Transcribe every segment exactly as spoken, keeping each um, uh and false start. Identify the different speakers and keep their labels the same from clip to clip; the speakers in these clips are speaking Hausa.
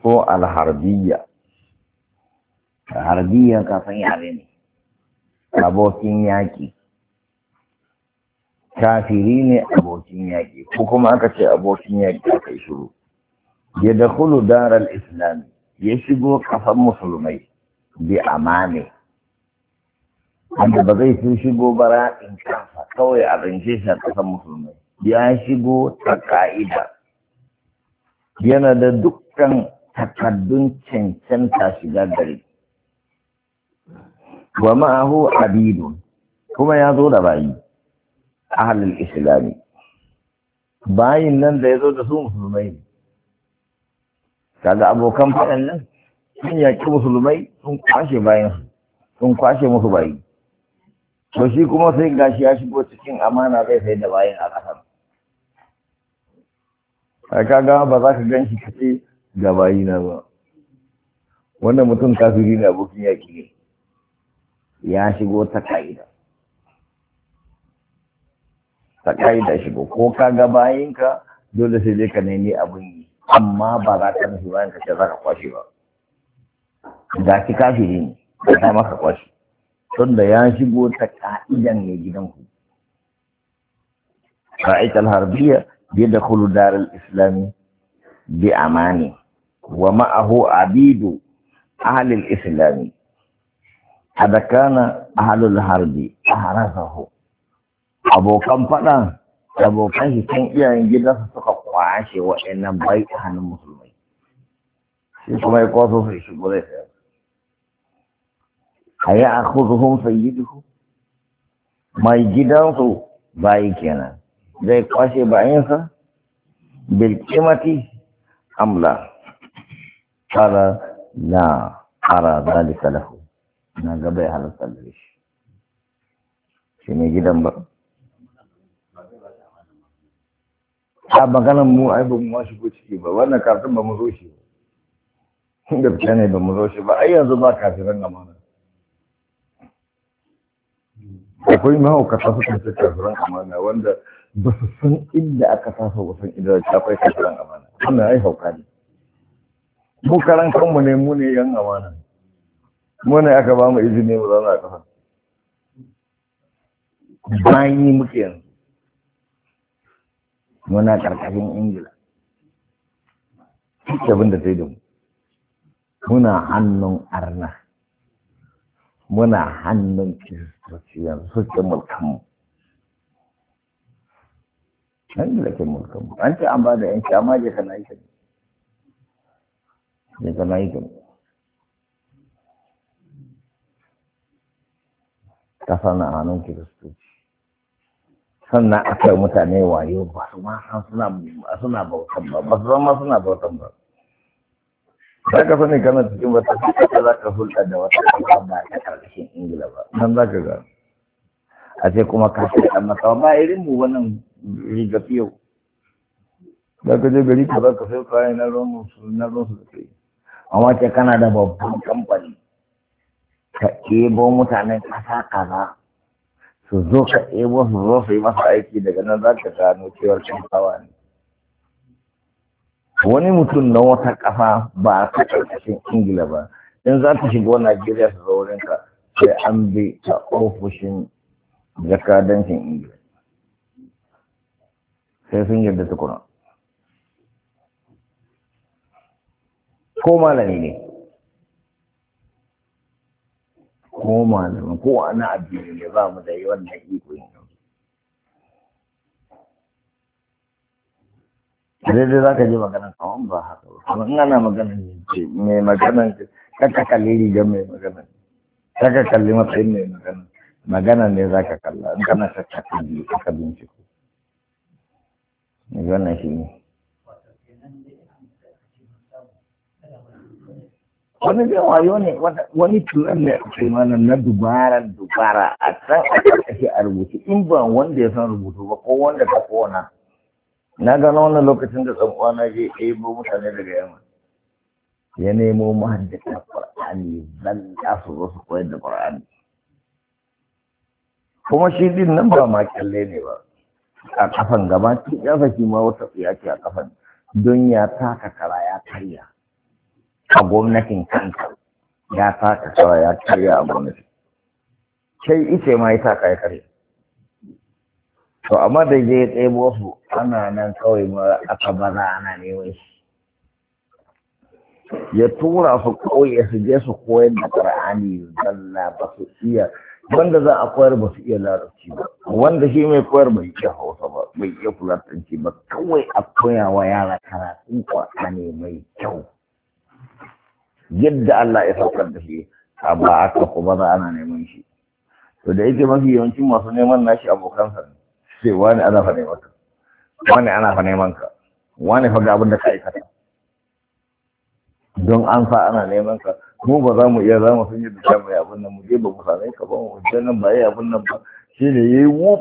Speaker 1: ko alharbiya. Harbiya kafin yare ne, abokin yaƙi. Kafiri ne abokin yaƙi, ko kuma aka ce abokin yaƙi aka yi shuru. Ya da kulu darar Islam ya shigo kafan musulmai bi amane. Wanda ba zai fi shigo bara in kansa kawai a rince shi a kafan musulmai. Ya shigo ta ka'ida. Yana da dukkan takaddun cancanta shiga gari. Wa ma'ahu abidun, kuma ya zo da bayi ahlul islami. Bayin nan da ya zo da su musulmai ne. Kaga abokan faɗan nan sun yaƙi musulmai sun kwashe bayan sun kwashe musu bayi. To shi kuma sai gashi ya shigo cikin amana zai sai da bayin a ƙasar. Kaga ba za ka gan shi kace ga bayi na ba. Wannan mutum kafiri ne abokin yaƙi ne. Ya shigo ta ka'ida. Ta ka'ida shigo. Ko ka ga bayinka dole sai dai ka nemi abin yi. Amma ba za ka nufi bayan ka ce za ka kwashe ba. Ga shi kafiri ne, ba ta maka kwashe. Tunda ya shigo ta ka'idan ne gidanku. Ra'aital harbiya biyadda khulu daral islami bi amani wa ma'ahu abidu ahlil islami. Hada kana ahlul harbi ahrasahu. Abokan faɗa, abokan shi kan iyayen gidansa suka kwashe waɗannan bai a hannun musulmai. Shi kuma ya kwaso su shigo zai sayar. A yi a kuzuhun sayyiduhu. Mai gidansu bayi kenan. Zai kwashe bayansa bilkimati amla. Kala na ara zalika lahu. Na gaba ya halatta da shi. Shi ne gidan ba. A maganan mu ai ba mu ma shigo ciki ba, wannan kafin ba mu zo shi ba. Gaskiya ne ba mu zo shi ba, ai yanzu ba kafiran amana. Akwai mahaukata suka ce kafiran amana wanda ba su san inda aka taso ba san inda akwai kafiran amana. Wannan ai hauka ne. Mu karan kanmu ne mu ne yan amana. Mu ne aka ba mu izini mu zauna a ƙasa. Bayi muke yanzu. Muna ƙarƙashin Ingila. Duk abin da ta yi da mu. Muna hannun arna. Muna hannun kiristoci yanzu suke mulkanmu. Ingila ke mulkanmu. An ce an ba da yanki amma je kana yi ka ne. Je kana yi ka ne. Ƙasa na hannun kiristoci. Sannan aka mutane wayo ba su ma san suna suna bautan ba ba su zama suna bautan ba. Za ka sani kana cikin wata kasa za ka hulɗa da wata kasa ba ta ƙarƙashin Ingila ba. Nan za ka ga. A ce kuma ka ce ɗan masawa ba irin mu wannan riga yau. Za ka je gari ka za ka sai kayan na ruwan su na ruwan su da kai. Amma ce kana da babban kamfani. Ka ɗebo mutanen ƙasa kaza. Su zo ka ɗebo su zo su yi masa aiki daga nan za ka gano cewar kasawa ne. Wani mutum na wata ƙasa ba a ta ƙarƙashin Ingila ba, in za ta shigo Najeriya su zo wurinka sai an bi ta ofishin jakadancin Ingila. Sai sun yarda tukuna. Ko malami ne. Ko malamin ko ana addini ne ba mu da yi wannan iko yin yau. Daidai za ka ji maganan kawon ba haka ba. Kuma in ana maganan ce mai maganan kaka kalli rigar mai maganan. Kaka kalli matsayin mai maganan. Maganan ne za ka kalla in kana kaka kalli kaka binciko. Wannan shi ne. Wani zai wayo ne wani turan ne a kai mana na dubaran dubara a san a ƙarƙashi a rubutu in ba wanda ya san rubutu ba ko wanda ta kona. Na gano wannan lokacin da ɗan uwana je ɗebo mutane daga yamma. Ya nemo mahaddata Qur'ani zan ya su zo su koyar da Qur'ani. Kuma shi din nan ba ma kyalle ne ba. A kafan gaba ya saki ma wata tsiya ce a kafan don ya taka kara ya karya. a gwamnatin kanta ya taka kawai ya karya a gwamnati sai ice ma ya taka ya karya to amma da je ya tsebo su ana nan kawai ma aka baza ana neman shi ya tura su kauye su je su koyar da Qur'ani zalla ba su iya wanda za a koyar ba su iya larabci ba wanda shi mai koyar bai iya hausa ba bai iya fulatanci ba kawai a koya wa yara karatun Qur'ani mai kyau yadda Allah ya saukar da shi a ba aka kuma za ana neman shi to da yake mafi yawancin masu neman nashi abokansa ne sai wani ana fa neman ka wani ana fa neman ka wani fa ga abin da ka aikata don an sa ana neman ka mu ba za mu iya za mu sun yi da mai abin nan mu je ba mu same ka ba mu je nan ba yi abin nan ba shi ne ya yi wuf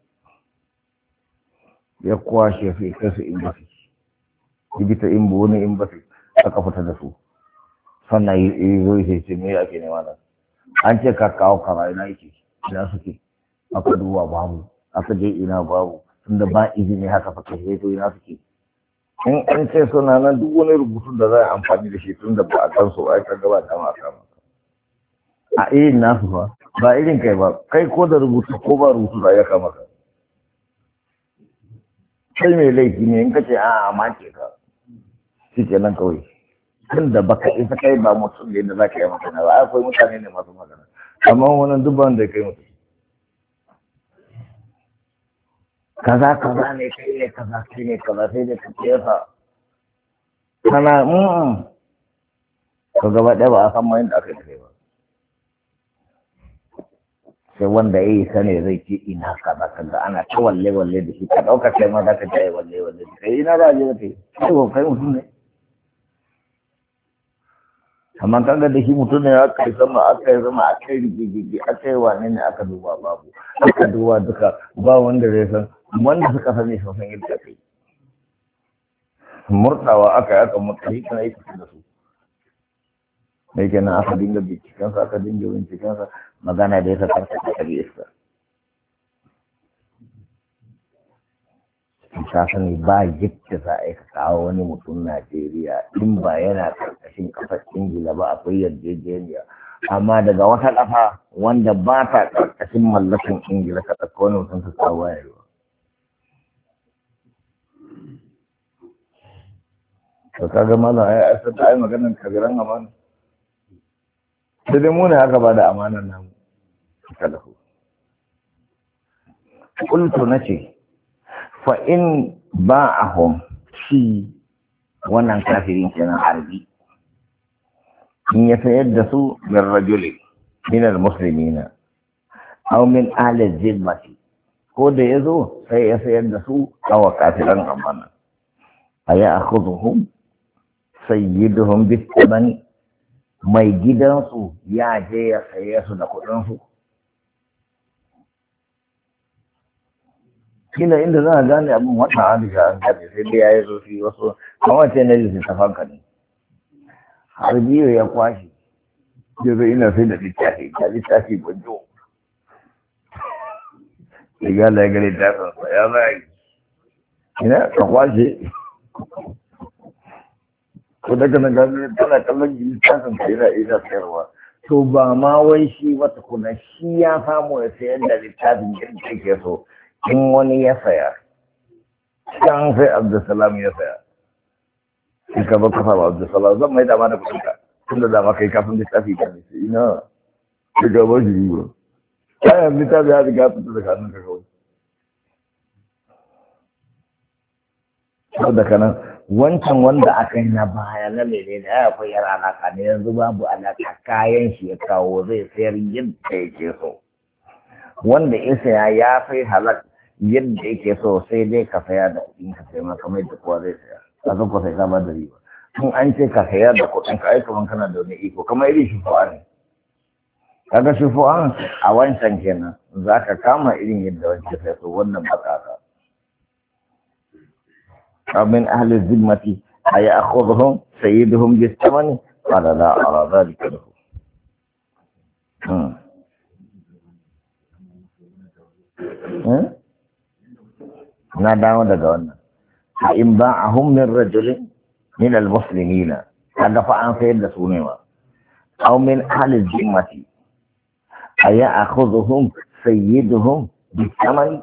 Speaker 1: ya kwashe sai kasu in ba su yi ta in ba wani in ba su aka fita da su sannan yi zo yi ce me ake nema nan an ce ka kawo kara ina yake ina suke aka duba babu aka je ina babu tunda ba izini haka fa kai to ina suke in an ce suna nan duk wani rubutun da za a amfani da shi tun da ba a kan su ai kaga ba dama a kama a irin nasu fa ba irin kai ba kai ko da rubutu ko ba rubutu za ya kama ka kai mai laifi ne in ka ce a amma ke ka shi ke nan kawai tun da baka isa kai ba mutum ne da za ka yi magana ba akwai mutane ne masu magana amma wannan duk ban da kai mutum kaza kaza ne kai ne kaza kai ne kaza sai da ka kefa kana mm ka gaba ɗaya ba a san ma yadda aka yi ba sai wanda ya yi sane zai ce ina kaza kaza ana ta walle walle da shi ka ɗauka kai ma za ka ta yi walle walle da kai ina za a je da kai kai ba kai mutum ne amma kaga da shi mutum ne aka yi sama aka yi sama aka yi rigigigi aka yi wane ne aka duba babu aka duba duka ba wanda zai san wanda suka sani sun san yadda kai murtawa aka yi aka murta shi kana yi da su mai kenan aka dinga bincikensa aka dinga bincikensa magana da ya sa karka da kariyarsa ta sani ba yadda za a yi kawo wani mutum Najeriya in ba yana karkashin kasar Ingila ba akwai yarjejeniya amma daga wata ƙasa wanda ba ta karkashin mallakin Ingila ka ɗauka wani mutum ka kawo wayarwa. To kaga malam ai asar da ai maganar kabiran amana. Sai dai mu ne haka ba da amanar namu. Kada ku. Kuntu nace fa'in ba a hom shi wannan kafirin kenan harbi in ya sayar da su min rajuli minar musulmi na au min alin zimmati ko da ya zo sai ya sayar da su kawa kafiran amana a yi a kuzuhun sayyiduhun bitamani mai gidansu ya je ya saye su da kudinsu kila inda za a gane abin wata adisha an gane sai dai ya yi zofi wasu kawace na jisun tafanka ne har biyu ya kwashe ya zai ina sai da littafi ga littafi gwajo ya gala ya gani tafansa ya zai ina ka kwashe ko daga na gani tana kallon littafin ka yana ina sayarwa to ba ma wai shi wata kuna shi ya samu ya sayar da littafin yadda yake so in wani ya saya can sai Abdulsalam ya saya shi ka ba kafa ba Abdulsalam zan mai dama da kuɗinka tun da dama kai kafin littafi ka ne sai ina shi ka ba shi yi ba kayan littafi ya riga fita daga hannun ka kawai sau da kanan wancan wanda aka yi na baya na mene ne ya akwai yar alaka ne yanzu babu alaka kayan shi ya kawo zai sayar yadda yake so wanda ya saya ya sai halak yadda yake so sai dai ka saya da kuɗin ka sai maka mai da kowa zai saya ka zo ka sai ka ba da riba in an ce ka saya da kuɗin ka aika man kana da wani iko kamar irin shufu'a ne kaga shufu'a a wancan kenan za ka kama irin yadda wancan sai so wannan bakaka min ahli zimmati ay ya'khudhuhum sayyiduhum bis-thamani qala la ara dhalika lahu na dawo daga wannan in ba'ahum min rajulin min al-muslimina kaga fa an sayar da su ne ba aw min ahli zimmati aya akhudhuhum sayyiduhum bi thamani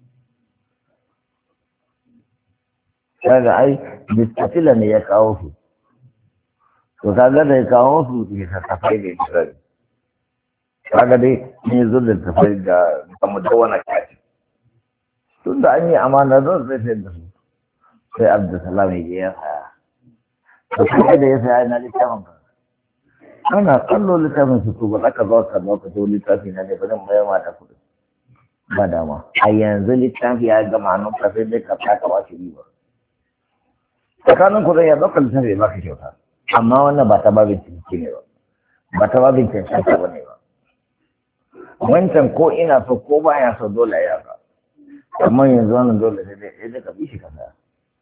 Speaker 1: kaga ai bistatila ne ya kawo su to kaga da ya kawo su ya tafai da Isra'il kaga dai ne zo da tafai da kuma dawana kaci tun da an yi amana zan zai sayar da su sai Abdulsalam ya saya to kaga da ya saya na littafin ka ana kallo littafin su to ba za ka zo ka zo ka to littafi na ne ba zan bayar mata kuɗi ba dama a yanzu littafi ya gama nan ka sai dai ka saka ba shi riba tsakanin ku zai ya ɗaukar littafi ba ka kyauta amma wannan ba ta babin ciniki ne ba ba ta babin cancanta ba ne ba wancan ko ina so ko baya so dole ya ka amma yanzu wannan dole sai dai sai ka bi shi kasa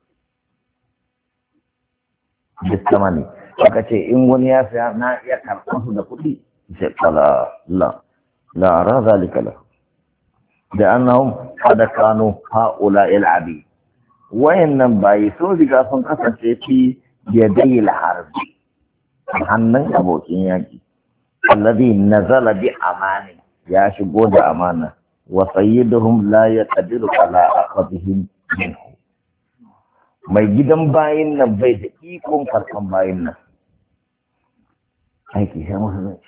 Speaker 1: duk sama ne aka ce in wani ya saya na iya karɓar su da kuɗi sai kala la la ra zalika lahu da annahum qad kanu haula il abi wayannan bayi sun riga sun kasance fi yadai al-harbi hannun abokin yaki alladhi nazala bi amani ya shigo da amana wa sayyiduhum la yaqdiru ala akhadhihim minhu mai gidan bayin nan bai da ikon karkan bayin nan aiki sai musu zai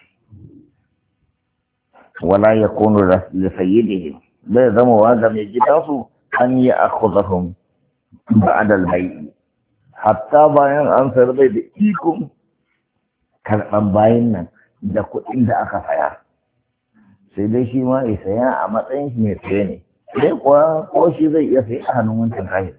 Speaker 1: wala yakunu li sayyidihim bai zama wa ga mai gidansu an yi akhadhahum ba'da al-bay'i hatta bayan an sayar bai da ikon karɓan bayan nan da kuɗin da aka saya sai dai shi ma ya saya a matsayin shi mai saye ne sai kuwa ko shi zai iya saye a hannun wancan kayan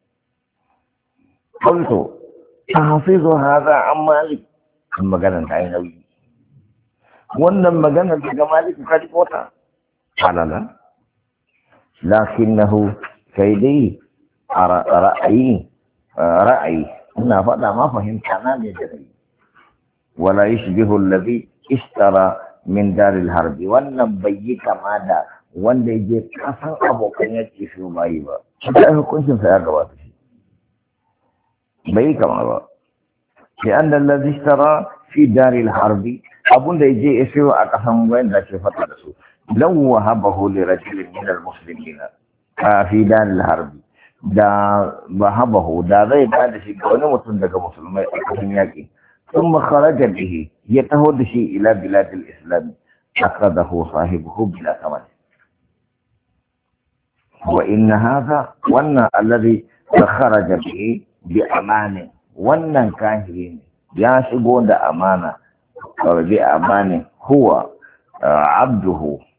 Speaker 1: ƙulto ta hafizu haza an malik an maganar ta yi nauyi wannan maganar daga malik ka ji kota halala lakinnahu sai dai a ra'ayi ra'ayi ina faɗa ma fahimta na ne da rai wala yashbihu allazi ishtara min daril harbi wannan bai yi kama da wanda ya je kasan abokan yake shi bayi ba da hukuncin sa ya gabata shi bai yi kama ba sai an da allazi ishtara fi daril harbi abun da ya je ya sayo a kasan wanda ke fata da su law wahabahu li rajulin min al muslimina fi daril harbi da wahabahu da zai ba da shi ga wani mutum daga musulmai a kasan yaki ثم خرج به يتهد شيء إلى بلاد الإسلام أخذه صاحبه بلا ثمن وإن هذا وأن الذي خرج به بأمان وأن كاهرين ياشقون أمانة بأمان هو عبده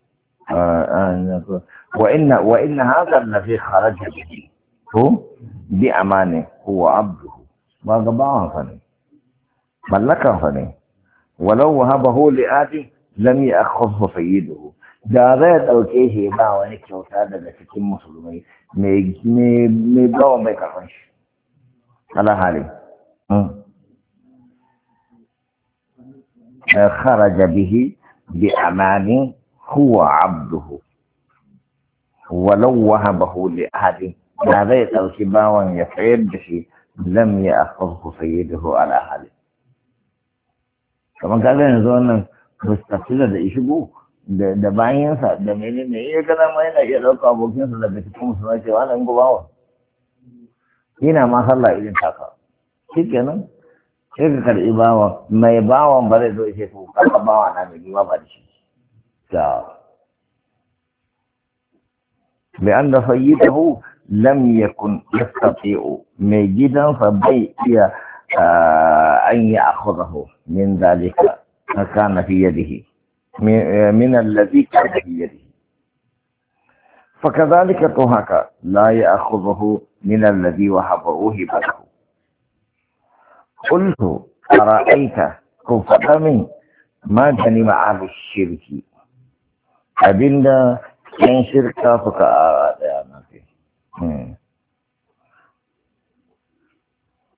Speaker 1: وإن وإن هذا الذي خرج به هو بأمان هو عبده ما قبعه فني mallakan fa ne walau wahabahu li adi lam ya'khudhu sayyiduhu da zai dauke shi ba wani kyauta daga cikin musulmai me me me bawa mai karfan shi ala hali kharaja bihi bi amani huwa abduhu walau wahabahu li adi da zai dauki bawan ya sayar da shi lam ya'khudhu sayyiduhu ala hali kamar kaga yanzu wannan mustafila da ishigo da bayansa da menene ya gana ma yana iya ɗauka abokinsa daga cikin musulmai cewa nan gubawa yana ma sallah irin taka shi kenan sai ka karɓi bawan mai bawan ba zai zo ya ce to karɓa bawa na mai gima ba da shi ta لأن سيده لم يكن يستطيع من جدا فبي أن يأخذه من ذلك كان في يده من الذي كان في يده فكذلك طهك لا يأخذه من الذي وهبه هبته قلت أرأيت كفر من ما جنم على الشرك أبن كان شركا فكأ